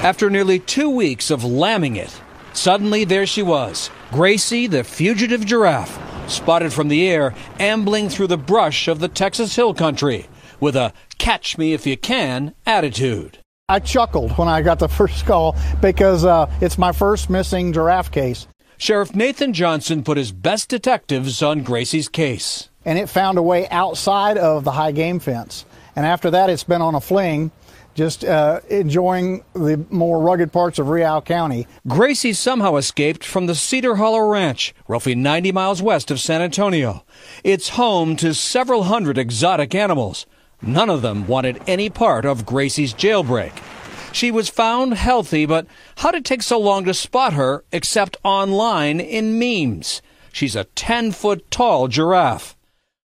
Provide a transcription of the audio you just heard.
After nearly 2 weeks of lambing it, suddenly there she was, Gracie the fugitive giraffe, spotted from the air, ambling through the brush of the Texas Hill Country with a catch me if you can attitude. I chuckled when I got the first call because it's my first missing giraffe case. Sheriff Nathan Johnson put his best detectives on Gracie's case. And it found a way outside of the high game fence. And after that, it's been on a fling, just enjoying the more rugged parts of Real County. Gracie somehow escaped from the Cedar Hollow Ranch, roughly 90 miles west of San Antonio. It's home to several hundred exotic animals. None of them wanted any part of Gracie's jailbreak. She was found healthy, but how did it take so long to spot her except online in memes? She's a 10-foot tall giraffe.